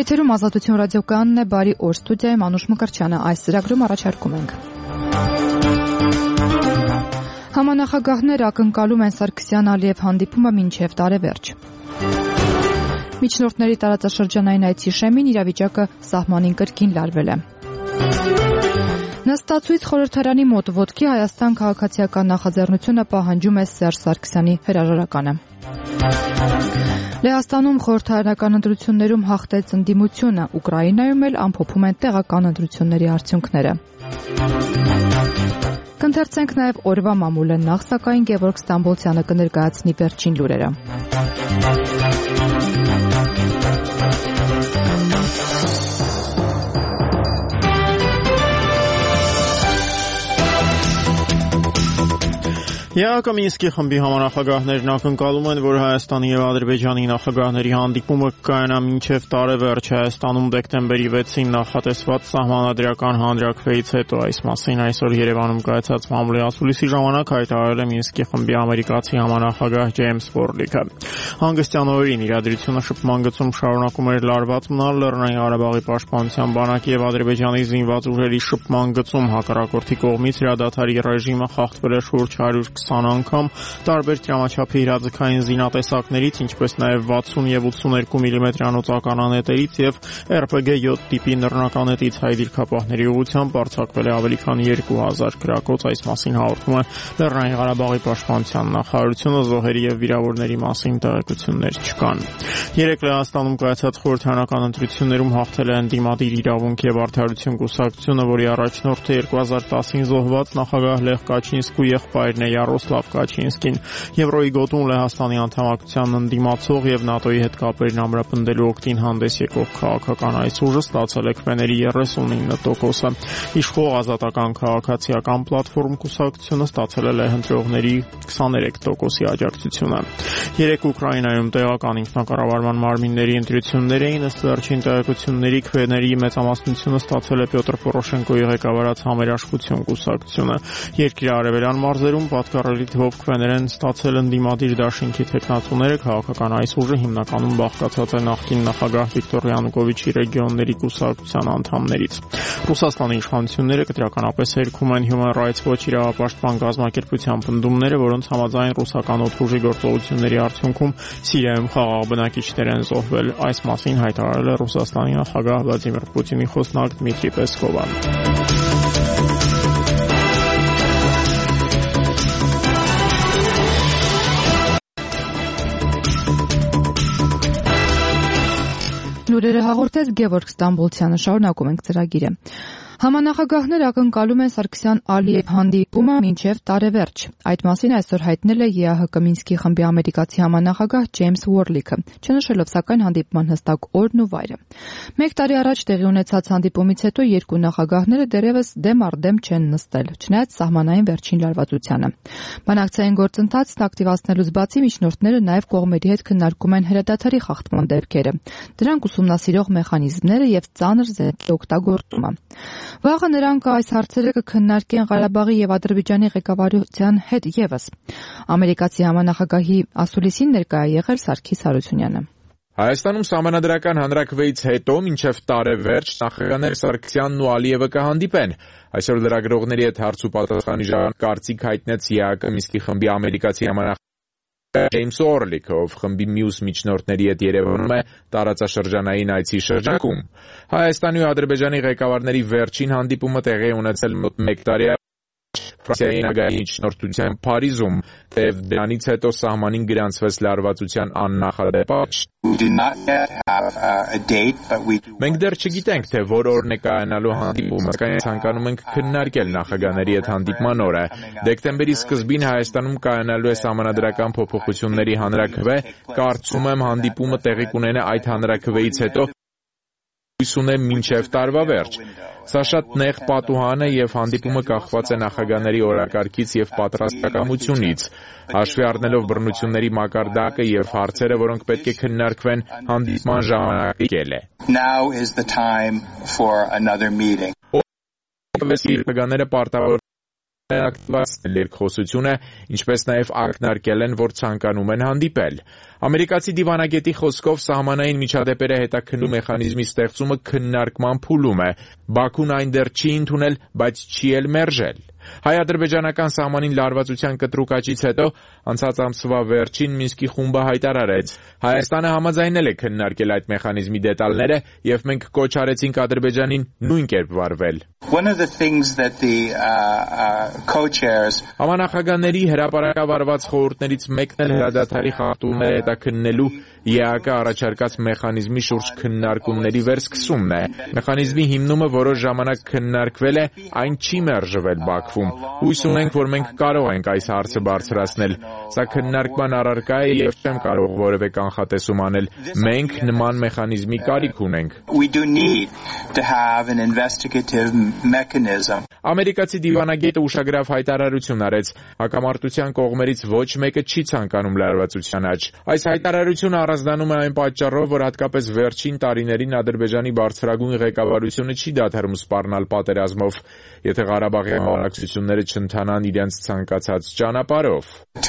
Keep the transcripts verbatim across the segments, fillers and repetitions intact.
Եթերում Ազատություն ռադիոկայանն է, բարի օր, ստուդիայում Անուշ Մկրտչյանը, այս ծրագրում առաջարկում ենք։ Համանախագահներ ակնկալում են Սարգսյան-Ալիև հանդիպումը մինչև տարեվերջ։ Միջնորդների տարածաշրջանային այցի շեմին իրավիճակը սահմանին կրկին լարվել է։ Նստացույց խորհրդարանի մոտ ոտքի Հայաստան քաղաքացիական նախաձեռնությունը պահանջում է Սերժ Սարգսյանի հրաժարականը։ Լեհաստանում խորհրդարանական ընտրություններում հաղթեց ընդդիմությունը, Ուկրաինայում էլ ամփոփում են տեղական ընտրությունների արդյունքները։ Կընթերցենք նաև օրվա մամուլը, նախ սակայն Գևորգ Ստամբոլցյանը կներկայացնի վերջին լուրերը։ ԵԱՀԿ Մինսկի խմբի համանախագահներն ակնկալում են, որ Հայաստանի եւ Ադրբեջանի նախագահների հանդիպումը կկայանա մինչև տարեվերջ Հայաստանում դեկտեմբերի վեցին նախատեսված սահմանադրական հանրաքվեից հետո։ Այս մասին այսօր Երևանում կայացած մամուլի ասուլիսի ժամանակ հայտարարել է Մինսկի խմբի ամերիկացի համանախագահ Ջեյմս Վորլիքը։ Հանգստյան օրերին իրադրությունը շփման գծում շարունակում էր լարված մնալ Լեռնային Ղարաբաղի պաշտպանության բանակի եւ Ադրբեջանի զինված ուժերի շփման գծում հակառակորդի կողմից հրադադարի ռեժիմը խախտվել է շուրջ հարյուր քսան անգամ տարբեր տրամաչափի իրազեկային զինատեսակներից, ինչպես նաև վաթսուն եւ ութսուներկու միլիմետրյան օծականանետերից եւ եր պի գի յոթ տիպի նռնականետից հայ դիրքապահների ուղղությամբ արձակվել է ավելի քան երկու հազար գրակոց։ Այս մասին հաղորդում է Լեռնային Ղարաբաղի պաշտպանության նախարարությունը, զոհերի եւ վիրավորների մասին տեղեկություններ չկան։ Երեկ Լեհաստանում կայացած խորհրդարանական ընտրություններում հաղթել է ընդդիմադիր իրավունք եւ արդարություն կուսակցությունը, որի առաջնորդը երկու հազար տասին զոհված նախագահ Լեխ Կաչինսկու եղբայրն է Յարոսլավ Կաչինսկին։ Եվրոյի գոտում Լեհաստանի անդամակցության ընդդիմացող եւ ՆԱՏՕ-ի հետ կապերն ամրապնդելու օգտին հանդես եկող քաղաքական այս ուժը ստացել է քվեների երեսունինը տոկոսը։ Իշխող Ազատական քաղաքացիական պլատֆորմ կուսակցությունը ստացել է լեհընտրողների քսաներեք տոկոսի աջակցությունը։ Երեք Ուկրաինայում տեղական ինքնակառավարման մարմինների ընտրություններ էին, ըստ վերջին տեղեկությունների քվեների մեծամասնությունը ստացել է Պյոտր Պորոշենկոյի ղեկավարած Համերաշխություն կուսակցությունը։ Երկրի արևելյան մարզերում պատկառելի թվով քվեներ են ստացել ընդդիմադիր դաշինքի թեկնածուները։ Քաղաքական այս ուժը հիմնականում բաղկացած է նախկին նախագահ Վիկտոր Յանուկովիչի ռեգիոնների կուսակցության անդամներից։ Ռուսաստանի իշխանությունները կտրականապես հերքում են Human Rights Watch իրավապաշտպան կազմակերպության պնդումները, որոնց համաձայն ռուսական օդուժի գործողությունների արդյունքում Սիրիայում խաղաղ բնակիչներ են զոհվել։ Այս մասին հայտարարել է Ռուսաստանի նախագահ Վլադիմիր Պուտինի խոսնակ Դմիտրի Պեսկովը։ Լուրերը հաղորդեց Գևորգ Ստամբոլցյանը, շարունակում ենք ծրագիրը։ Համանախագահներ ակնկալում են Սարգսյան-Ալիև հանդիպումը մինչև տարեվերջ։ Այդ մասին այսօր հայտնել է ԵԱՀԿ Մինսկի խմբի ամերիկացի համանախագահ Ջեյմս Վորլիքը, չնշելով սակայն հանդիպման հստակ օրն ու վայրը։ Մեկ տարի առաջ տեղի ունեցած հանդիպումից հետո երկու նախագահները դեռևս դեմ առ դեմ չեն նստել, չնայած սահմանային վերջին լարվածությանը։ Բանակցային գործընթացն ակտիվացնելուց բացի միջնորդները նաև կողմերի հետ քննարկում են հրադադարի խախտման դեպքերը, դրանք ուսումնասիրող մեխանիզմները եւ ծանր զենքի օգտագործումը։ Վաղը նրանք այս հարցերը կքննարկեն Ղարաբաղի եւ Ադրբեջանի ղեկավարության հետ եւս։ Ամերիկացի համանախագահի ասուլիսին ներկայ է եղել Սարգիս Հարությունյանը։ Հայաստանում սահմանադրական հանրաքվեից հետո մինչև տարեվերջ նախագահներ Սարգսյանն ու Ալիևը կհանդիպեն։ Այսօր լրագրողների հետ հարց ու պատասխանի ժամանակ կարծիք հայտնեց ԵԱՀԿ Մինսկի խմբի ամերիկացի համանախագահ Ջեյմս Վորլիքը, ով խմբի մյուս միջնորդների հետ Երևանում է տարածաշրջանային այցի շրջանում։ Հայաստանի ու Ադրբեջանի ղեկավարների վերջին հանդիպումը տեղի ունեցել մոտ մեկ տարի Ֆրանսիայի նախագահի միջնորդությամբ Փարիզում, և դրանից հետո սահմանին գրանցվեց լարվածության աննախադեպ աճ։ Մենք դեռ չգիտենք, թե որ օրն է կայանալու հանդիպումը, սակայն ցանկանում ենք քննարկել նախագահների հետ հանդիպման օրը։ Դեկտեմբերի սկզբին Հայաստանում կայանալու է սահմանադրական փոփոխությունների հանրաքվե, կարծում եմ հանդիպումը տեղի կունենա այդ հանրաքվեից հետո հույս ունեմ մինչև տարվա վերջ։ Սա շատ նեղ պատուհան է և հանդիպումը կախված է նախագահների օրակարգից և պատրաստակամությունից։ Հաշվի առնելով բռնությունների մակարդակը և հարցերը, որոնք պետք է քննարկվեն, հանդիպման ժամանակը եկել է։ Նախագահները պարտավոր ակտիվացնել երկխոսությունը, ինչպես նաև ակնարկել են, որ ցանկանում են հանդիպել։ Ամերիկացի դիվանագետի խոսքով սահմանային միջադեպերը հետաքննու մեխանիզմի ստեղծումը քննարկման փուլում է։ Բաքուն այն դեռ չի ընդունել, բայց չի էլ մերժել։ Հայ-ադրբեջանական սահմանին լարվածության կտրուկ աճից հետո անցած ամսվա վերջին Մինսկի խումբը հայտարարեց. Հայաստանը համաձայնել է քննարկել այդ մեխանիզմի դետալները եւ մենք կոչ արեցինք Ադրբեջանին նույն կերպ վարվել։ Համանախագահների հրապարակավարված խորհուրդներից մեկն էլ հրադադարի խախտումները հետաքննելու ԵԱԿ-ը առաջարկած մեխանիզմի շուրջ քննարկումների վերսկսումն է։ Մեխանիզմի հիմնումը որոշ ժամանակ քննարկվել է, այն չի մերժվել Բաքվում։ Հույս ունենք, որ մենք կարող ենք այս հարցը բարձրացնել։ Սա քննարկման առարկա է եւ չեմ կարող որևէ կանխատեսում անել։ Մենք նման մեխանիզմի կարիք ունենք։ Ամերիկացի դիվանագետը ուշագրավ հայտարարություն արեց. հակամարտության կողմերից ոչ մեկը չի ցանկանում լարվածության աճ։ Այս հայտարարությունը առանձնանում է այն պատճառով, որ հատկապես վերջին տարիներին Ադրբեջանի բարձրագույն ղեկավարությունը չի դադարում սպառնալ պատերազմով, եթե Ղարաբաղի բանակցությունները չընթանան իրենց ցանկացած ճանապարհով։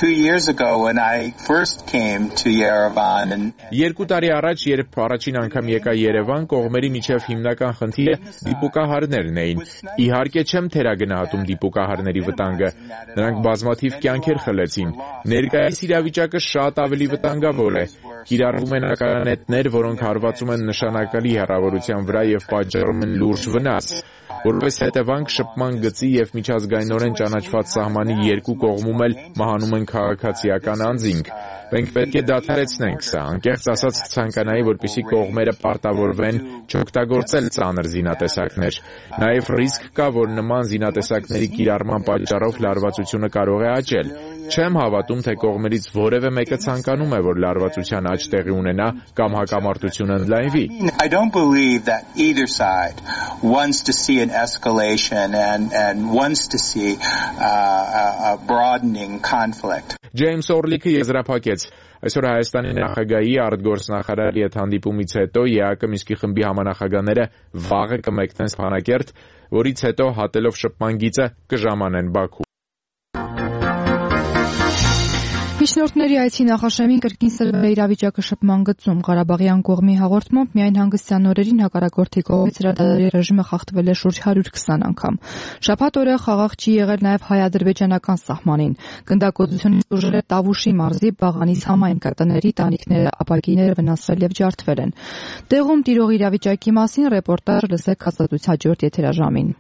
Երկու տարի առաջ, երբ առաջին անգամ եկա Երևան, կողմերի միջև հիմնական խնդիրը դիպուկահարներն էին։ Իհարկե չեմ թերագնահատում դիպուկահարների վտանգը։ Նրանք բազմաթիվ կյանքեր խլեցին։ Ներկայիս իրավիճակը շատ ավելի վտանգավոր է։ Կիրառվում են ականանետներ, որոնք հարվածում են նշանակալի հեռավորության վրա եւ պատճառում են լուրջ վնաս։ Որպես հետևանք շփման գծի եւ միջազգայինորեն ճանաչված սահմանի երկու կողմում էլ մահանում են քաղաքացիական անձինք։ Մենք պետք է դադարեցնենք սա, անկեղծ ասած ցանկանայի, որպեսզի կողմերը պարտավորվեն չօգտագործել ծանր զինատեսակներ։ Նաև ռիսկ կա, որ նման զինատեսակների կիրառման պատճառով լարվածությունը կարող է աճել։ Չեմ հավատում, թե կողմերից որևէ մեկը ցանկանում է, որ լարվածության աճ տեղի ունենա կամ հակամարտությունը ընդլայնվի։ Ջեյմս Օրլիքը եզրափակեց. Այսօր Հայաստանի նախագահի արտգործնախարարի հետ հանդիպումից հետո ԵԱԿ Մինսկի խմբի համանախագահները վաղը կմեկնեն Ստեփանակերտ, որից հետո հատելով շփման գիծը կժամանեն Բաքու։ Միջնորդների այցի Նախաշեմին կրկին սրվել է իրավիճակը շփման գծում։ Ղարաբաղյան կողմի հաղորդմամբ միայն հանգստյան օրերին հակառակորդի կողմից հրադադարի ռեժիմը խախտվել է շուրջ հարյուր քսան անգամ։ Շաբաթ օրը խաղաղ չի եղել նաև հայ-ադրբեջանական սահմանին։ Գնդակոծությունից ուժերը Տավուշի մարզի Բաղանիս համայնքը, տների, տանիքները, ապակիները վնասվել եւ ջարդվել են։ Տեղում տիրող իրավիճակի մասին ռեպորտաժ լսեք Ազատության հաջորդ եթերաժամին։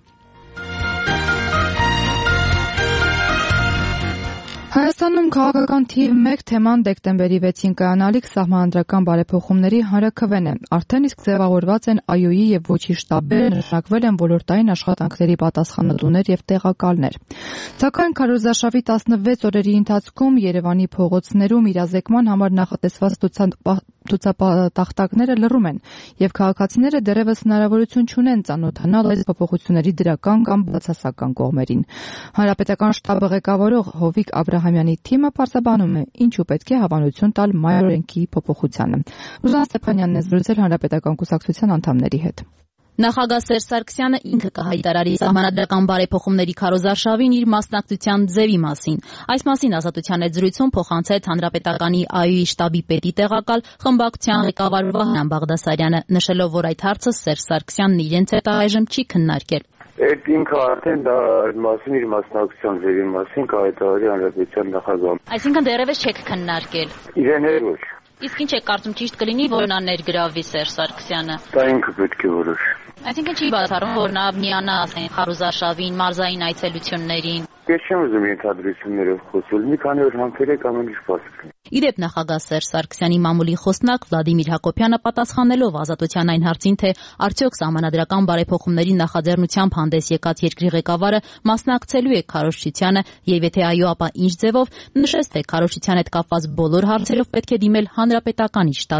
Հայաստանում քաղաքական թիվ մեկ թեման դեկտեմբերի վեցին կայանալիք սահմանադրական բարեփոխումների հանրաքվեն է։ Արդեն իսկ ձևավորված են ԱՅՈ-ի եւ ՈՉԻ շտաբները, նշանակվել են ոլորտային աշխատանքների պատասխանատուներ եւ տեղակալներ։ Սակայն քարոզարշավի տասնվեց օրերի ընթացքում Երևանի փողոցներում իրազեկման համար նախատեսված ցուցապատախտակները լռում են եւ քաղաքացիները դեռևս հնարավորություն չունեն ծանոթանալ այս փոփոխությունների դրական կամ բացասական կողմերին։ Հանրապետական շտաբը ղեկավարող Հովիկ Աբրահամյանի թիմը պարզաբանում է, ինչու պետք է հավանություն տալ մայ օրենքի փոփոխությանը։ Ռուզան Ստեփանյանն է զրուցել Հանրապետական կուսակցության անդամների հետ։ Նախագահ Սերժ Սարգսյանը ինքը կհայտարարի սահմանադրական բարեփոխումների քարոզարշավին իր մասնակցության ձևի մասին։ Այս մասին Ազատության հետ զրույցում փոխանցեց Հանրապետականի ԱՅՈ-ի շտաբի պետի տեղակալ խմբակցության ղեկավար Վահրամ Բաղդասարյանը, նշելով, որ այդ հարցը Սերժ Սարգսյանն իրենց հետ այժմ չի քննարկել։ Այդ ինքը արդեն դա մասին իր մասնակցության ձևի մասին կհայտարարի Հանրապետության նախագահը։ Այսինքն դեռևս չեք քննարկել։ Իրեն էլ ոչ։ Իսկ ինչ եք կարծում, ճիշտ կլինի, որ նա ներգրավվի Սերժ Սարգսյանը։ Դա ինքը պետք է որոշի։ Այսինքն չի բացառում, որ նա միանա, ասենք, քարոզարշավին, մարզային այցելություններին։ Ես չեմ ուզում ենթադրություններով խոսել, մի քանի օր համբերեք ամեն ինչ բացի։ Իդեպ նախագահ Սերժ Սարգսյանի մամուլի խոսնակ Վլադիմիր Հակոբյանը պատասխանելով Ազատության այն հարցին, թե արդյոք սահմանադրական բարեփոխումների նախաձեռնությամբ հանդես եկած երկրի ղեկավարը մասնակցելու է քարոզչությանը եւ եթե այո, ապա ինչ ձևով, նշեց, թե քարոզչության հետ կապված բոլոր հարցերով պետք է դիմել Հանրապետականի շտաբին։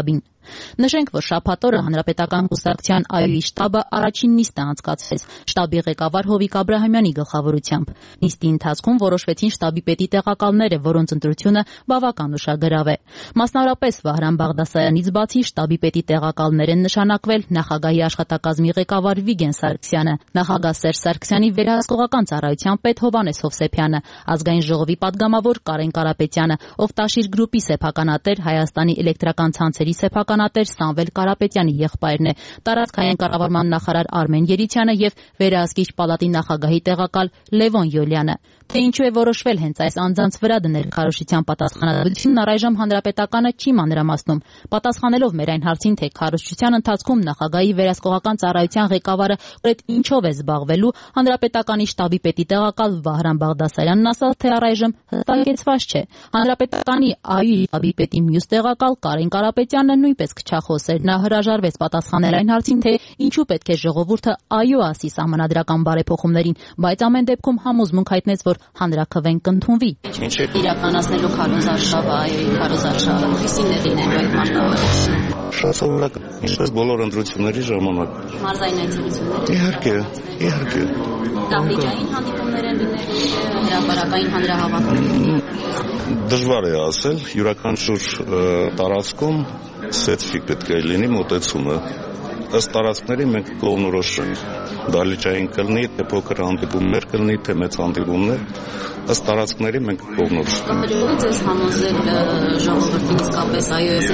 Նշենք, որ շաբաթ օրը Հանրապետական կուսակցության ԱՅՈ-ի շտաբը առաջին նիստը անցկացրեց շտաբի ղեկավար Հովիկ Աբրահամյանի գլխավորությամբ։ Նիստի ընթացքում որոշվեցին շտաբի պետի տեղակալները, որոնց ընտրությունը բավական ուշագրավ է։ Մասնավորապես Վահրամ Բաղդասարյանից բացի շտաբի պետի տեղակալներ են նշանակվել նախագահի աշխատակազմի ղեկավար Վիգեն Սարգսյանը, նախագահ Սերժ Սարգսյանի վերահսկողական ծառայության պետ Հովհաննես Հովսեփյանը, ազգային ժողովի պատգամավոր Կարեն Կարապետյանը, Օվտաշիր գրուպի սեփականատեր Հայաստանի էլեկտրական ցանցերի սեփականատեր Սամվել Կարապետյանի եղբայրն է, տարածքային կառավարման նախարար Արմեն Երիցյանը եւ վերահսկիչ պալատի նախագահի տեղակալ Լևոն Յոլյանը։ Թե ինչու է որոշվել հենց այս անձանց վրա դնել քարոզչության պատասխանատվությունն առայժմ Հանրապետականը չի մանրամասնում։ Պատասխանելով մեր այն հարցին, թե քարոզչության ընթացքում նախագահի վերահսկողական ծառայության ղեկավարը կրետ ինչով է զբաղվելու, Հանրապետականի շտաբի պետի տեղակալ Վահրամ Բաղդասարյանն ասաց, թե առայժմ հստակեցված չէ։ Հանրապետականի ԱՅՈ-ի շտաբի պետի մյուս տեղակալ Կարեն Կարապետյանը նույնպես քչախոս էր։ Նա հրաժարվեց պատասխանել այն հարցին, թե ինչու պետք է ժողովուրդը ԱՅՈ ասի սահմանադրական բարեփոխումներին, բայց ամեն դեպքում համոզմունք հայտնեց, որ հանրաքվեն կընդունվի։ Իրականացնելու քարոզարշավը, ԱՅՈ-ի քարոզարշավը քրիստիաների ներկայացումը շատ սովորական, ինչպես բոլոր ընտրությունների ժամանակ։ Մարզային այցելություններ։ Իհարկե, իհարկե։ Տաղրիկային հանդիպումներ են լինելու, հրապարակային հանրահավաքներ։ Դժվար է ասել, յուրաքանչյուր տարածքում սպეციფიկ պետք է լինի մոտեցումը։ Ըստ տարածքների մենք կողմնորոշենք դահլիճային կլինի, թե փոքր հանդիպումներ կլինի, թե մեծ հանդիպումներ, ըստ տարածքների մենք կողմնորոշենք։ Ձեզ համոզել ժողովրդին իսկապես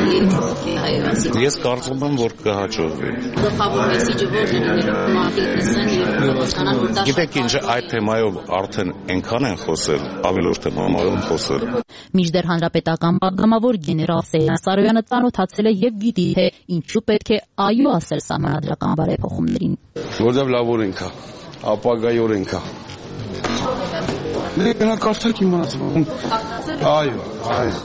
ԱՅՈ-ը։ Ես կարծում եմ, որ կհաջողվի։ Գլխավոր մեսիջը որն է լինելու մարտիկնիսն եւ հասկանալ, որ դա Գիտեք ինչ, այդ թեմայով արդեն այնքան են խոսել, ավելորդ թեմայով խոսել։ Մինչդեռ հանրապետական պատգամավոր գեներալ Սեյրան Սարոյանը ծանոթացել է եւ գիտի, թե ինչու պետք է ԱՅՈ ասել սահմանադրական բարեփոխումներին։ Որտեղ լավ օրենք է, ապագայի օրենք է։ Մենք կարծենք իմանացում։ Այո, այո։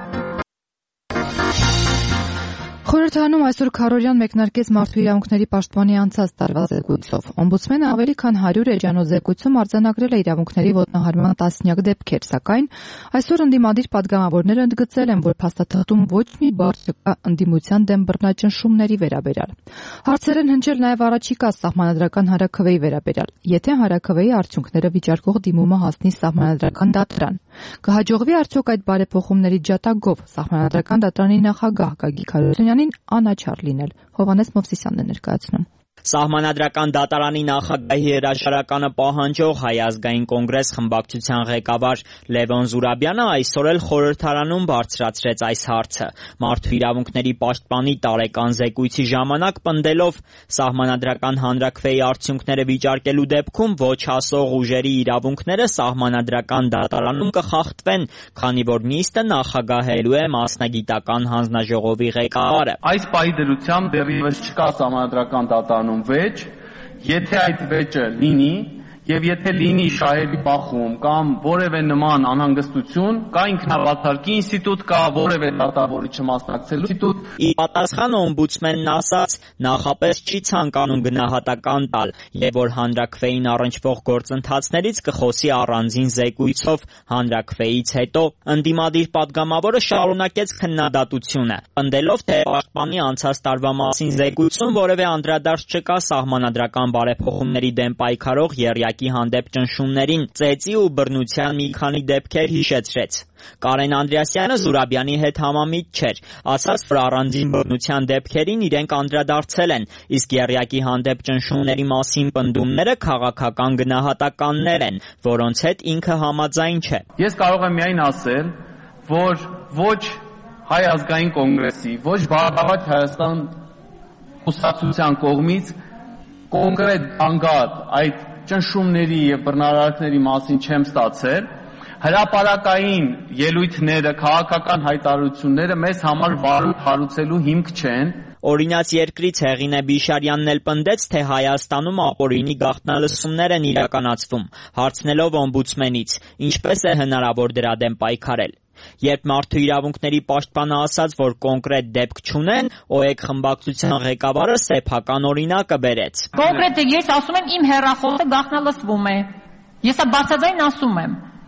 Խորհրդարանում այսօր Քարորյան մեկնարկեց մարդու իրավունքների պաշտպանի անցած տարվա զեկույցով։ Օմբուդսմենը ավելի քան հարյուր էջանոց զեկույցում արձանագրել է իրավունքների ոտնահարման տասնյակ դեպքեր, սակայն այսօր ընդդիմադիր պատգամավորները ընդգծել են, որ փաստաթղթում ոչ մի բառ չկա ընդդիմության դեմ բռնաճնշումների վերաբերյալ։ Հարցեր են հնչել նաև առաջիկա սահմանադրական հանրաքվեի վերաբերյալ։ Եթե հանրաքվեի արդյունքները վիճարկող դիմումը հասնի սահմանադրական դատարան, կհաջողվի արդյոք այդ բարեփոխումների ջատագով սահմանադրական դատարանի նախագահ Գագիկ Հարությունյանին անաչառ լինել։ Հովհաննես Մովսիսյանն է ներկայացնում։ Սահմանադրական դատարանի նախագահի հրաժարականը պահանջող Հայ ազգային կոնգրես խմբակցության ղեկավար Լևոն Զուրաբյանը այսօր էլ խորհրդարանում բարձրացրեց այս հարցը։ Մարդու իրավունքների պաշտպանի տարեկան զեկույցի ժամանակ պնդելով սահմանադրական հանրաքվեի արդյունքները վիճարկելու դեպքում ոչ հասող ուժերի իրավունքները սահմանադրական դատարանում կխախտվեն, քանի որ նիստը նախագահելու է մասնագիտական հանձնաժողովի ղեկավարը։ Այս պահի դրությամբ դեռևս չկա սահմանադրական դատարան վեճ, եթե այդ վեճը լինի եւ եթե լինի շահերի բախում կամ որևէ նման անհանգստություն, կա ինքնավարքի ինստիտուտ, կա որևէ դատավորի չմասնակցելու ինստիտուտ։ Ի պատասխան օմբուդսմենն ասաց, նախապես չի ցանկանում գնահատական տալ եւ որ հանրաքվեին առնչվող գործընթացներից կխոսի առանձին զեկույցով հանրաքվեից հետո ընդդիմադիր պատգամավորը շարունակեց քննադատությունը, պնդելով, թե պաշտպանի անցած տարվա մասին զեկույցում որևէ անդրադարձ չկա սահմանադրական բարեփոխումների դեմ պայքարող եռյակի հանդեպ ճնշումներին, ծեծի ու բռնության մի քանի դեպքեր հիշեցրեց։ Կարեն Անդրեասյանը Զուրաբյանի հետ համամիտ չէր, ասաց, որ առանձին բռնության դեպքերին իրենք անդրադարձել են, իսկ եռյակի հանդեպ ճնշումների մասին պնդումները քաղաքական գնահատականներ են, որոնց հետ ինքը համաձայն չէ։ Ես կարող եմ միայն ասել, որ ոչ Հայ ազգային կոնգրեսի, ոչ Բարգավաճ Հայաստան կուսակցության կողմից կոնկրետ անգամ այդ ճնշումների եւ բռնարարքների մասին չեմ ստացել։ Հրապարակային ելույթները, քաղաքական հայտարարությունները մեզ համար վարույթ հարուցելու հիմք չեն։ Օրինաց երկրից Հեղինե Բիշարյանն էլ պնդեց, թե Հայաստանում ապօրինի գաղտնալսումներ են իրականացվում, հարցնելով օմբուդսմենից, ինչպես է հնարավոր դրա դեմ պայքարել։ Երբ մարդու իրավունքների պաշտպանը ասաց, որ կոնկրետ դեպք չունեն, ՕԵԿ խմբակցության ղեկավարը սեփական օրինակը բերեց։ Կոնկրետ ես ասում եմ, իմ հեռախոսը գաղտնալսվում է։ Ես բարձրաձայն ասում եմ,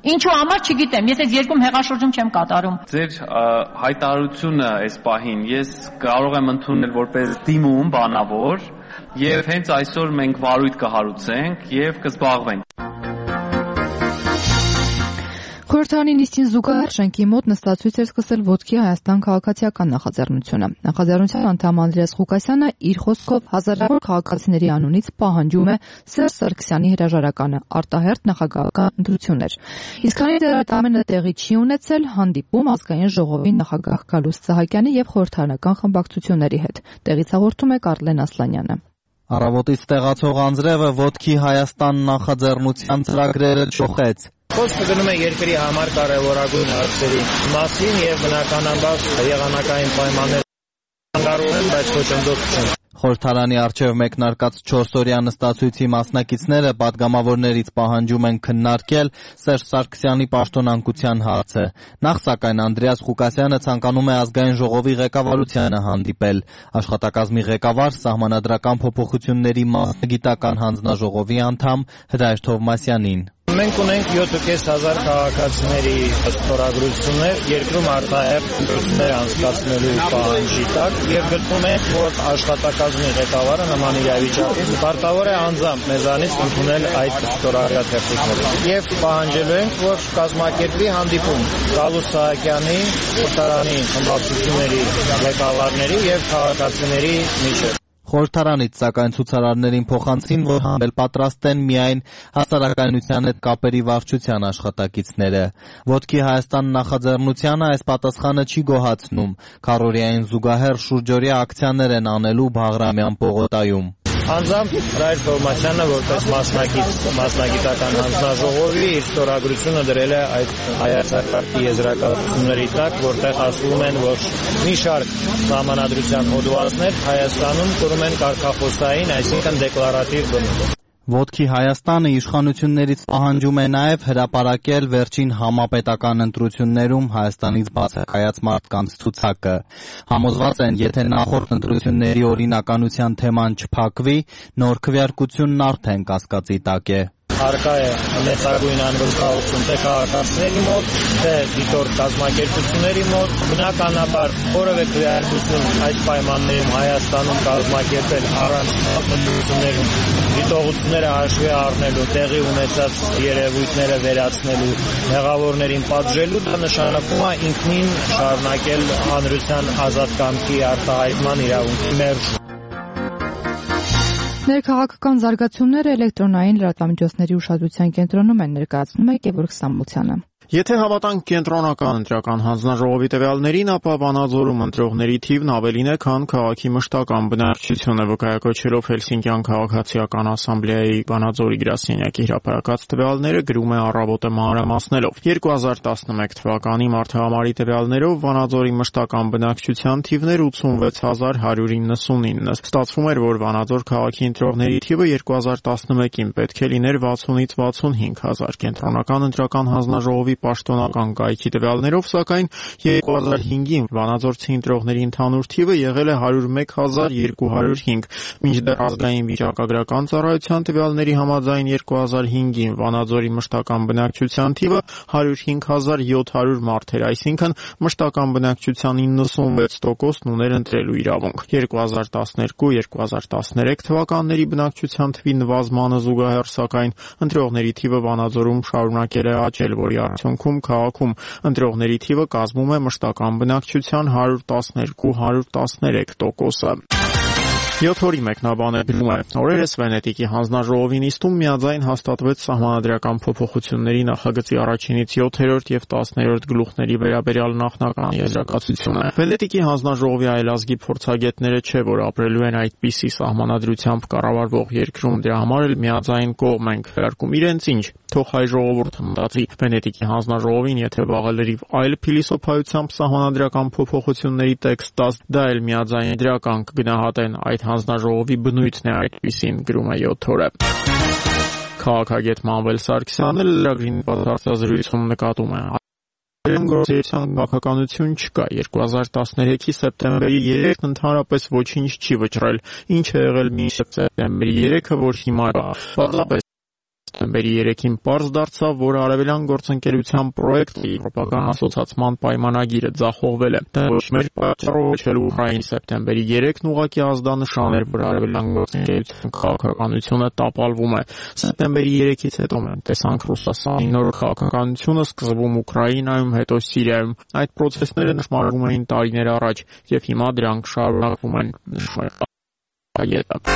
Ինչու համար չգիտեմ, ես այս երկում հեղաշրջում չեմ կատարում։ Ձեր հայտարարությունը այս պահին ես կարող եմ ընդունել որպես դիմում բանավոր, եւ հենց այսօր մենք վարույթ կհարուցենք եւ կզբաղվենք։ Խորհրդարանի նիստին զուգահեռ շենքի մոտ նստացույց էր սկսել ոտքի Հայաստան քաղաքացիական նախաձեռնությունը։ Նախաձեռնության անդամ Անդրեաս Ղուկասյանը իր խոսքով հազարավոր քաղաքացիների անունից պահանջում է Սերժ Սարգսյանի հրաժարականը, արտահերթ նախագահական ընտրություններ։ Իսկ քանի դեռ այդ ամենը տեղի չի ունեցել, հանդիպում ազգային ժողովի նախագահ Գալուստ Սահակյանի եւ խորհրդարանական խմբակցությունների հետ։ Տեղից հաղորդում է Կարլեն Ասլանյանը։ Առավոտից տեղացող Անձրևը ոտքի Հայաստան նախաձեռնության ծրագրերը շոխեց։ Խոսքը գնում է երկրի համար կարևորագույն հարցերի մասին եւ բնականաբար եղանակային պայմաններ անգարում, բայց ոչնչոց չեն։ Խորհրդարանի առջև մեկնարկած չորսօրյա նստացույցի մասնակիցները պատգամավորներից պահանջում են քննարկել Սերժ Սարգսյանի պաշտոնանկության հարցը։ Նախ սակայն Անդրեաս Ղուկասյանը ցանկանում է ազգային ժողովի ղեկավարությանը հանդիպել։ Աշխատակազմի ղեկավար, սահմանադրական փոփոխությունների մասնագիտական հանձնաժողովի անդամ Հրայր Թովմասյանին։ Մենք ունենք յոթ հազար պանսյոթ քաղաքացիների ստորագրություններ երկրում արտահերթ ընտրություններ անցկացնելու պահանջի տակ եւ գտնում ենք, որ աշխատակազմի ղեկավարը նման իրավիճակում պարտավոր է անձամբ մեզանից ընդունել այդ ստորագրած թերթիկները։ Եվ պահանջելու ենք, որ կազմակերպվի հանդիպում Գալուստ Սահակյանի, խորհրդարանի խմբակցությունների ղեկավարների եւ քաղաքացիների միջեւ։ Խորհրդարանից սակայն ցուցարարներին փոխանցին, որ համել պատրաստ են միայն հասարակայնության հետ կապերի վարչության աշխատակիցները։ Ոտքի Հայաստան նախաձեռնությանը այս պատասխանը չի գոհացնում։ Քառօրյային զուգահեռ շուրջօրյա ակցիաներ են անելու Բաղրամյան պողոտայում։ Անձամբ Հրայր Թովմասյանը որպես մասնակից մասնագիտական հանձնաժողովի իր ստորագրությունը դրել է այդ հայացակարգի եզրակացությունների տակ, որտեղ ասվում են, որ մի շարք սահմանադրության հոդվածներ Հայաստանում կրում են կարգախոսային, այսինքն դեկլարատիվ բնույթ։ Ոտքի Հայաստանը իշխանություններից պահանջում է նաև հրապարակել վերջին համապետական ընտրություններում Հայաստանից բացակայած մարդկանց ցուցակը։ Համոզված են, եթե նախորդ ընտրությունների օրինականության թեման չփակվի, նոր քվեարկությունն արդեն կասկածի տակ է։ Արկա է մեծագույն անվտանգություն թե քաղաքացիների մոտ, թե դիտորդ կազմակերպությունների մոտ, բնականաբար որևէ քվեարկություն այս պայմաններում Հայաստանում կազմակերպել առանց ապահովությունների դիտողությունները հաշվի առնելու, տեղի ունեցած երևույթները վերացնելու, մեղավորներին պատժելու, դա նշանակում է ինքնին շարունակել հանրության ազատ կամքի արտահայտման իրավունքի մերժում։ Ներքաղաքական զարգացումները էլեկտրոնային լրատվամիջոցների ուշադրության կենտրոնում են, ներկայացնում է Գևորգ Սամբուցյանը։ Եթե հավատանք կենտրոնական ընտրական հանձնաժողովի տվյալներին, ապա Վանաձորում ընտրողների թիվն ավելին է, քան քաղաքի մշտական բնակչությունը, վկայակոչելով Հելսինկյան քաղաքացիական ասամբլեայի Վանաձորի գրասենյակի հրապարակած տվյալները, գրում է Առավոտը մանրամասնելով։ երկու հազար տասնմեկ թվականի մարտահամարի տվյալներով Վանաձորի մշտական բնակչության թիվն էր ութսունվեց հազար հարյուր իննսունինը։ Ստացվում էր, որ Վանաձոր քաղաքի ընտրողների թիվը երկու հազար տասնմեկին պետք է լիներ վաթսունից վաթսունհինգ հազար։ Կենտրոնական ընտրական հանձնաժողովի պաշտոնական կայքի տվյալներով, սակայն երկու հազար հինգին վանաձորցի ընտրողների ընդհանուր թիվը եղել է հարյուր մեկ հազար երկու հարյուր հինգ, մինչդեռ ազգային վիճակագրական ծառայության տվյալների համաձայն երկու հազար հինգին Վանաձորի մշտական բնակչության թիվը հարյուր հինգ հազար յոթ հարյուր մարդ էր, այսինքն մշտական բնակչության իննսունվեց տոկոսն ուներ ընտրելու իրավունք։ երկու հազար տասներկու երկու հազար տասներեք թվականների բնակչության թվի նվազմանը զուգահեռ, սակայն ընտրողների թիվը Վանաձորում շարունակել է աճել, որի արդյունքում քաղաքում ընտրողների թիվը կազմում է մշտական բնակչության հարյուր տասներկու հարյուր տասներեք տոկոսը։ յոթ օրի մեկնաբանը գրում է. օրերս Վենետիկի հանձնաժողովի նիստում միաձայն հաստատվեց սահմանադրական փոփոխությունների նախագծի առաջինից յոթերորդ եւ տասներորդ գլուխների վերաբերյալ նախնական եզրակացությունը։ Վենետիկի հանձնաժողովի այլազգի փորձագետները չէ, որ ապրելու են այդպիսի սահմանադրությամբ կառավարվող երկրում, դրա համար էլ միաձայն կողմ են քվեարկում իրենց ինչ, թող հայ ժողովուրդը մտածի։ Վենետիկի հանձնաժողովին եթե վաղը լրիվ այլ փիլիսոփայությամբ սահմանադրական փոփոխությունների տեքստ տաս, դա էլ միաձայն դրական կգնահատեն, այդ հանձնաժողովի բնույթն է այդպիսին, գրում է յոթ օրը։ Քաղաքագետ Մանվել Սարգսյանը լրագրին պատասխանատվությունում նկատում է. Գործերության քաղաքականություն չկա։ երկու հազար տասներեքի սեպտեմբերի երեքն ընդհանրապես ոչինչ չի վճռել, ինչ է եղել մինչև սեպտեմբերի երեքը, որ հիմա է։ Պարզապես Սեպտեմբերի երեքին պարզ դարձավ, որ Արևելյան գործընկերության պրոյեկտի եվրոպական ասոցացման պայմանագիրը ձախողվել է։ Դա ոչ մեր պատճառով, ոչ էլ Ուկրաինայի սեպտեմբերի երեքն ուղղակի ազդանշան էր, որ Արևելյան գործընկերության քաղաքականությունը տապալվում է։ Սեպտեմբերի երեքից հետո մենք տեսանք Ռուսաստանի նոր քաղաքականությունը սկսվում Ուկրաինայում, հետո Սիրիայում։ Այդ պրոցեսները նշմարվում էին տարիներ առաջ, եւ հիմա դրանք շարունակվում են նշմարել։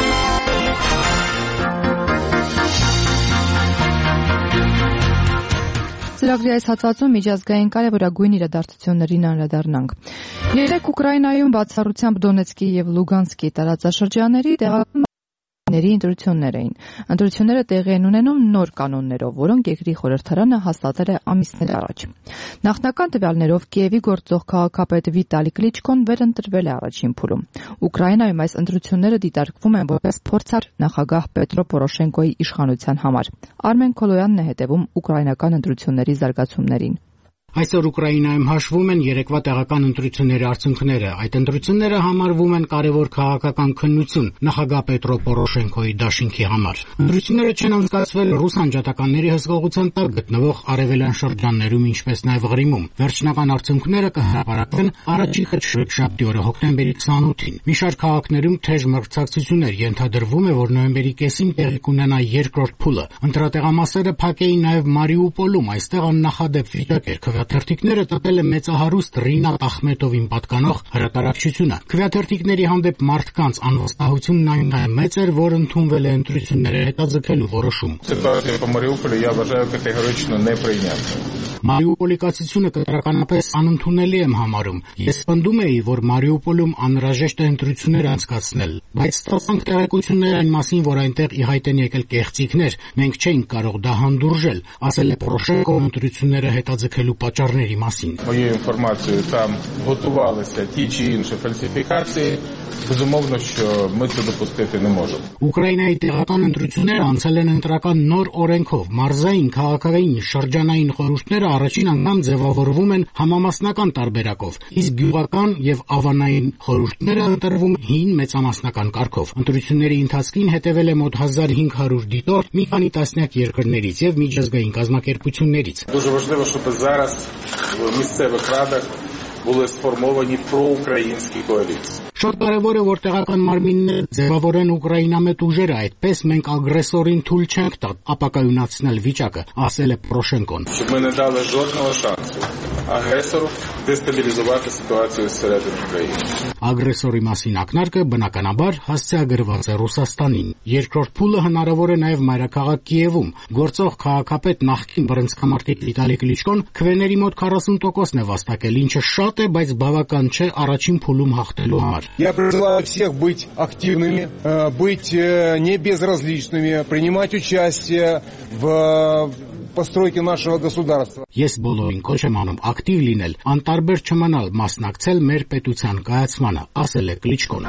Ծրագրի այս հատվածում միջազգային կարևորագույն իրադարձություններին անդրադառնանք։ Երեք Ուկրաինայում բացառությամբ Դոնեցկի եւ Լուգանսկի տարածաշրջանների տեղական ընտրություններ էին։ Ընտրությունները տեղի են ունենում նոր կանոններով, որոնք երկրի խորհրդարանը հաստատել է ամիսներ առաջ։ Նախնական տվյալներով Կիևի գործող քաղաքապետ Վիտալի Կլիչկոն վերընտրվել է առաջին փուլում։ Ուկրաինայում այս ընտրությունները դիտարկվում են որպես փորձառ նախագահ Պետրո Պորոշենկոյի իշխանության համար։ Արմեն Քոլոյանն է հետևում ուկրաինական ընտրությունների զարգացումներին։ Այսօր Ուկրաինայում հաշվում են երեկվա տեղական ընտրությունների արդյունքները։ Այդ ընտրությունները համարվում են կարևոր քաղաքական քննություն նախագահ Պետրո Պորոշենկոյի դաշինքի համար։ Ընտրությունները չեն անցկացվել ռուս անջատականների հսկողության տակ գտնվող արևելյան շրջաններում, ինչպես նաև Ղրիմում։ Վերջնական արդյունքները կհրապարակվեն առաջին շաբթի օրը հոկտեմբերի քսանութին։ Մի շարք քաղաքներում թեժ մրցակցություններ ենթադրվում է, որ նոյեմբերի կեսին տեղի կունենա երկրորդ փուլը։ Ընտրատեղամասերը փակ էին նաև Մարիուպոլում, այստեղ աննախադեպ վիճակ էր։ Քվեաթերթիկները տպել է մեծահարուստ Ռինատ Ախմետովին պատկանող հրատարակչությունը։ Քվեաթերթիկների հանդեպ մարդկանց անվստահությունն այնքան մեծ էր, որ ընդունվել է ընտրությունները հետաձգելու որոշում։ Մարիուպոլի կացությունը կտրականապես անընդունելի եմ համարում։ Ես պնդում էի, որ Մարիուպոլում անհրաժեշտ է ընտրություններ անցկացնել, բայց ստացանք տեղեկություններ այն մասին, որ այնտեղ ի հայտ են եկել կեղծիքներ, մենք չէինք կարող դա հանդուրժել, ասել է Պորոշենկոն ընտրությունները հետաձգելու պատճառների մասին։ Мою інформацію там готувалися ті чи інші фальсифікації. Безумовно, що ми це допустити не можемо. Ուկրաինայի տեղական ընտրությունները անցել են ընտրական նոր օրենքով։ Մարզային, քաղաքային, շրջանային խորհուրդները առաջին անգամ ձևավորվում են համամասնական տարբերակով, իսկ գյուղական եւ ավանային խորհուրդները ընտրվում հին մեծամասնական կարգով։ Ընտրությունների ընթացքին հետևել է մոտ հազար հինգ հարյուր դիտորդ մի քանի տասնյակ երկրներից եւ միջազգային կազմակերպություններից։ Дуже важливо, щоб зараз в місцевих радах були сформовані проукраїнські коаліції. Շատ կարևոր է, որ տեղական մարմինները ձևավորեն ուկրաինամետ ուժերը, այդպես մենք ագրեսորին թույլ չենք տա ապակայունացնել վիճակը, ասել է Պորոշենկոն։ Щоб ми не дали жодного шансу агресору դեստաբիլիզувати ситуацію всередині країни. Ագրեսորի մասին ակնարկը բնականաբար հասցեագրված է Ռուսաստանին։ Երկրորդ փուլը հնարավոր է նաև մայրաքաղաք Կիևում։ Գործող քաղաքապետ նախկին բռնցքամարտիկ Վիտալի Կլիչկոն քվեների մոտ քառասուն տոկոսն է վաստակել, ինչը շատ է, բայց բավական չէ առաջին փուլում հաղթելու համար։ Я призываю всех быть активными, быть не безразличными, принимать участие в постройке нашего государства. Ես բոլորին կոչ եմ անում ակտիվ լինել, անտարբեր չմնալ, մասնակցել մեր պետության կայացմանը, ասել է Կլիչկոն։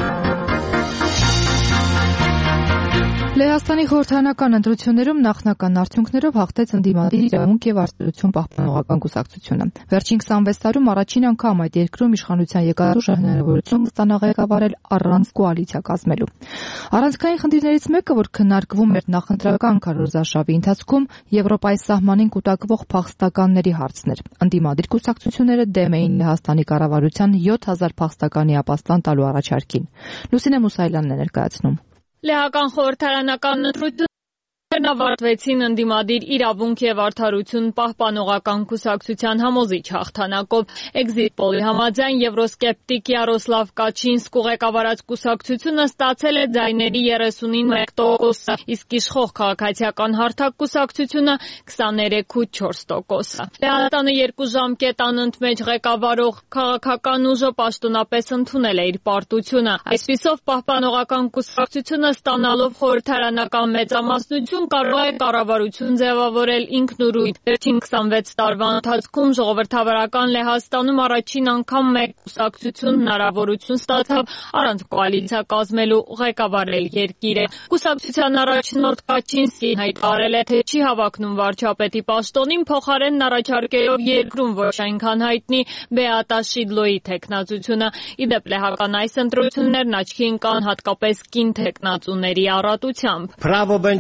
Լեհաստանի խորհրդարանական ընտրություններում նախնական արդյունքներով հաղթեց ընդդիմադիր իրավունք եւ արտադրություն պահպանողական կուսակցությունը։ Վերջին քսանվեց տարում առաջին անգամ այդ երկրում իշխանության եկածուժը հնարավորություն ստանա ղեկավարել առանց կոալիցիա կազմելու։ Առանցքային խնդիրներից մեկը, որ քննարկվում էր նախընտրական քարոզարշավի ընթացքում, Եվրոպայի սահմանին կուտակվող փախստականների հարցն էր։ Ընդդիմադիր կուսակցությունները դեմ էին Լեհաստանի կառավարության յոթ հազար փախստականի ապաստան տալու առաջարկին։ Լուսինե Մուսայելյանն է ներկայացնում։ Լեհական խորհրդարանական ընտրություններն ավարտվեցին ընդդիմադիր իրավունք եւ արդարություն պահպանողական կուսակցության համոզիչ հաղթանակով։ Էքզիտ պոլի համաձայն եվրոսկեպտիկ Յարոսլավ Կաչինսկու ղեկավարած կուսակցությունը ստացել է ձայների երեսունին մեկ տոկոսը, իսկ իշխող քաղաքացիական հարթակ կուսակցությունը քսաներեք ու չորս տոկոսը։ Լեհաստանը երկու ժամկետ անընդմեջ ղեկավարող քաղաքական ուժը պաշտոնապես ընդունել է իր պարտությունը։ Այսպիսով պահպանողական կուսակցությունը ստանալով խորհրդարանական մեծամասնություն կարող է կառավարություն ձևավորել ինքնուրույն։ Վերջին քսանվեց տարվա ընթացքում ժողովրդավարական Լեհաստանում առաջին անգամ մեկ կուսակցություն հնարավորություն ստացավ առանց կոալիցիա կազմելու ղեկավարել երկիրը։ Կուսակցության առաջնորդ Կաչինսկին հայտարարել է, թե չի հավակնում վարչապետի պաշտոնին, փոխարենն առաջարկելով երկրում ոչ այնքան հայտնի Բեատա Շիդլոյի թեկնածությունը։ Իդեպ լեհական այս ընտրություններն աչքի ընկան հատկապես կին թեկնածուների առատությամբ։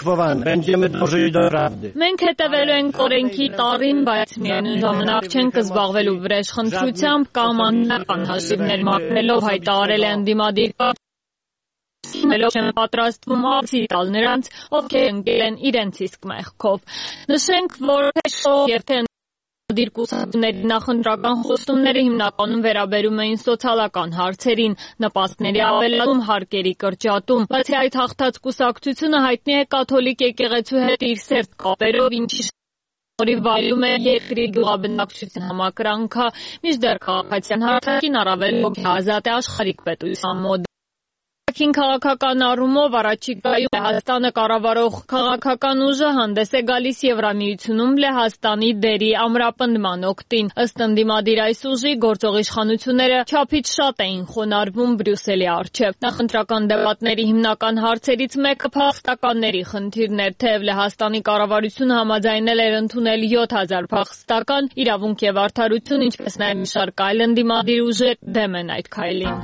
państwowa będziemy dążyć do prawdy. Մենք հետևելու ենք օրենքի տառին, բայց միևնույն ժամանակ չենք զբաղվելու վրեժխնդրությամբ կամ անձնական հաշիվներ մատնելով, հայտարարել է ընդդիմադիր պարտիան։ Մելով չեմ պատրաստվում ակցի տալ նրանց, ովքեր ընկել են իրենց իսկ մեղքով։ Նշենք, որ եւ թե Դիրկուսությունների նախընտրական խոստումները հիմնականում վերաբերում էին սոցիալական հարցերին, նպաստների ավելացում, հարկերի կրճատում, բացի այդ հաղթած կուսակցությունը հայտնի է կաթոլիկ եկեղեցու հետ իր սերտ կապերով, ինչի շնորհիվ վայելում է երկրի գյուղաբնակչության համակրանքը, մինչդեռ քաղաքացիական հարթակին առավել հոգեազատ է աշխարհիկ պետության մոտ։ Ակին քաղաքական առումով առաջիկայում Լեհաստանը կառավարող քաղաքական ուժը հանդես է գալիս Եվրամիությունում Լեհաստանի դերի ամրապնդման օգտին։ Ըստ ընդդիմադիր այս ուժի գործող իշխանությունները չափից շատ էին խոնարհվում Բրյուսելի առջև։ Նախընտրական դեպատների հիմնական հարցերից մեկը փախստականների խնդիրն էր, թեև Լեհաստանի կառավարությունը համաձայնել էր ընդունել յոթ հազար փախստական, իրավունք եւ արդարություն, ինչպես նաեւ մի շարք այլ ընդդիմադիր ուժեր դեմ են այդ քայլին։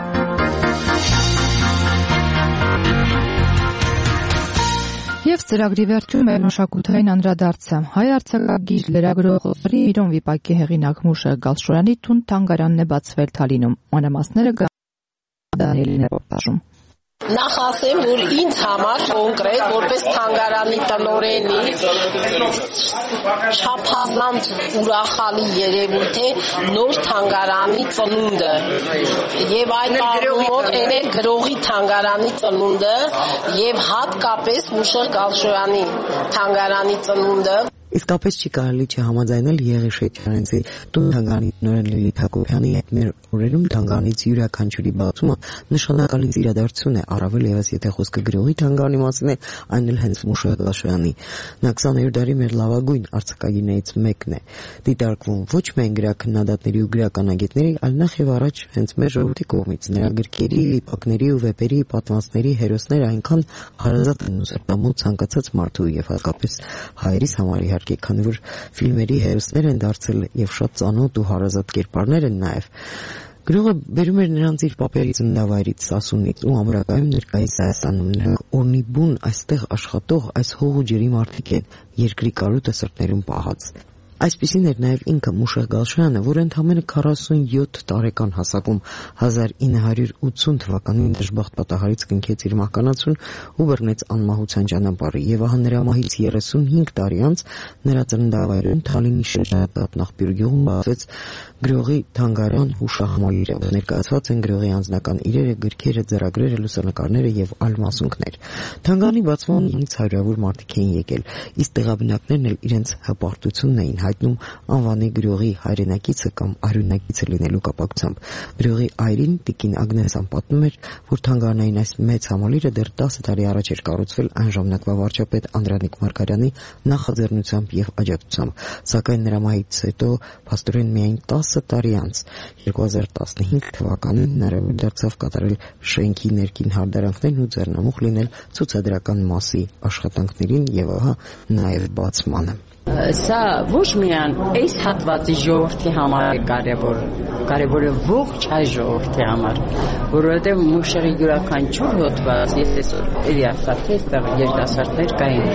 Եվ ծրագրի վերջում մեր մշակութային անդրադարձը հայ արձակագիր լրագրող Միրոն վիպակի հեղինակ Մուշե Գալշորյանի տուն թանգարանն է բացվել Թալինում։ Մանրամասները Դանիելին ռեպորտաժում։ Նախ ասեմ, որ ինձ համար կոնկրետ որպես թանգարանի տնօրենի չափազանց ուրախալի երևույթ է նոր թանգարանի ծնունդը եւ այդ առումով էներ գրողի թանգարանի ծնունդը եւ հատկապես Մուշե Գալշորյանի թանգարանի ծնունդը Իսկապես չի կարելի չհամաձայնել Եղի Շեչյանցի տուն թանգարանի տնօրեն Լիլիթ Հակոբյանի հետ մեր օրերում թանգարանից յուրաքանչյուրի բացումը նշանակալի իրադարձություն է, առավել ևս եթե խոսքը գրողի թանգարանի մասին է, այն էլ հենց Մուշե Գալշյանի։ Նա քսաներորդ դարի մեր լավագույն արձակագիրներից մեկն է, դիտարկվում ոչ միայն գրաքննադատների ու գրականագետների, այլ նախ եւ առաջ հենց մեր ժողովրդի կողմից։ Նրա գրքերի, վիպակների ու վեպերի պատմվածքների հերոսները այնքան հարազատ են ու սրտամոտ ցանկացած մարդու եւ հատկապես հայերիս համար իհարկե, քանի որ ֆիլմերի հերոսներ են դարձել եւ շատ ծանոթ ու հարազատ կերպարներ են նաեւ։ Գրողը բերում էր նրանց իր պապերի ծննդավայրից Սասունից ու ամրակայում ներկայիս Հայաստանում։ Նրանք օրնի բուն այստեղ աշխատող այս հող ու ջրի մարդիկ են, երկրի կարոտը սրտներում պահած։ Այսպիսին էր նաև ինքը Մուշե Գալշյանը, որը ընդամենը քառասունյոթ տարեկան հասակում հազար ինը հարյուր ութսուն թվականին դժբախտ պատահարից կնքեց իր մահկանացուն ու բռնեց անմահության ճանապարհը, եւ ահա նրա մահից երեսունհինգ տարի անց նրա ծննդավայրում Թալինի շրջանատապ Նախբյուր գյուղում բացվեց գրողի թանգարան հուշահամալիրը։ Ներկայացված են գրողի անձնական իրերը, գրքերը, ձեռագրերը, լուսանկարները եւ այլ մասունքներ։ Թանգարանի բացմանից հարյուրավոր մարդիկ էին եկել, իսկ տեղաբնակներն էլ իրենց հպարտությունն էին հայտնում անվանի գրողի հայրենակիցը կամ արյունակիցը լինելու կապակցությամբ։ Գրողի այրին Տիկին Ագնեսան պատմում էր, որ թանգարանային այս մեծ համալիրը դեռ տասը տարի առաջ էր կառուցվել այն ժամանակվա վարչապետ Անդրանիկ Մարգարյանի նախաձեռնությամբ եւ աջակցությամբ, սակայն նրա մահից հետո փաստորեն միայն տասը տարի անց երկու հազար տասնհինգ թվականին հնարավոր դարձավ կատարել շենքի ներքին հարդարանքներն ու ձեռնամուխ լինել ցուցադրական մասի աշխատանքներին եւ ահա նաեւ բացմանը։ Սա ոչ միայն այս հատվածի ժողովրդի համար է կարևոր, կարևոր է ողջ հայ ժողովրդի համար, որովհետև Մուշեի յուրաքանչյուր հոդված, ես էլի ասացի, այստեղ երիտասարդներ կային,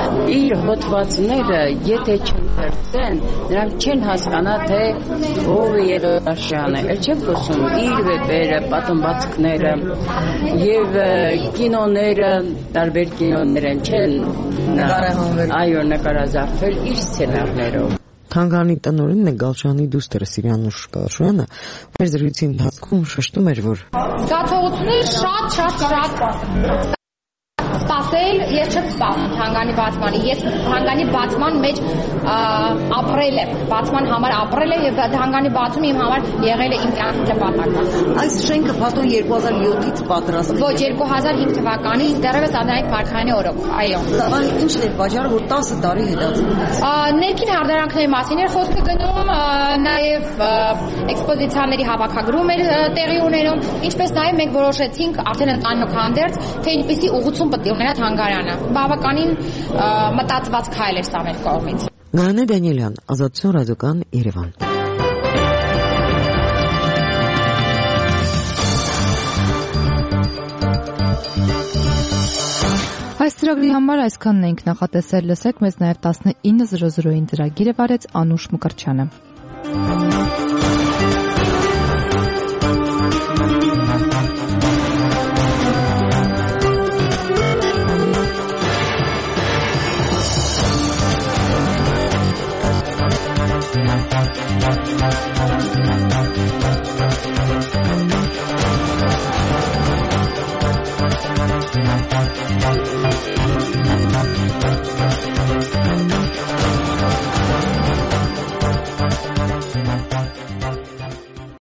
իր հոդվածները եթե չընթերցեն, նրանք չեն հասկանա, թե ով է Եղի Գալշյանը, էլ չեմ խոսում իր վեպերը, պատմվածքները եւ կինոները, տարբեր կինոներ են չեն այո նկարազարդվել իր սցենարներով։ Թանգարանի տնօրենն է Գալշյանի դուստր Սիրյանուշ Գալշյանը, մեր զրույցի ընթացքում շեշտում էր, որ զգացողությունները շատ շատ շատ սպասել, ես չեմ սպասում թանգարանի բացմանը, ես թանգարանի բացման մեջ ապրել եմ, բացման համար ապրել եմ եւ թանգարանի բացումը իմ համար եղել է իմ կյանքի նպատակը։ Այս շենքը պատոն երկու հազար յոթից պատրաստվել։ Ոչ, երկու հազար հինգ թվականից դեռևս Անդրանիկ Մարգարյանի օրոք, այո։ Սակայն ի՞նչն է պատճառը, որ տասը տարի հետաձգվեց։ Ներքին հարդարանքների մասին էր խոսքը գնում, նաեւ էքսպոզիցիաների հավաքագրում էր տեղի ունենում, ինչպես նաեւ մենք որոշեցինք արդեն ընտանոք հանդերձ, թե ինչպիսի ուղղություն պետք է ունենա թանգարանը։ Բավականին մտածված քայլ էր սա մեր կողմից։ Գարանե Դանիելյան, Ազատություն ռադիոկան, Երևան։ Այս ծրագրի համար այսքանն ենք նախատեսել, լսեք մեզ նաև տասնինը զրո զրոյին ծրագիրը վարեց Անուշ Մկրտչյանը։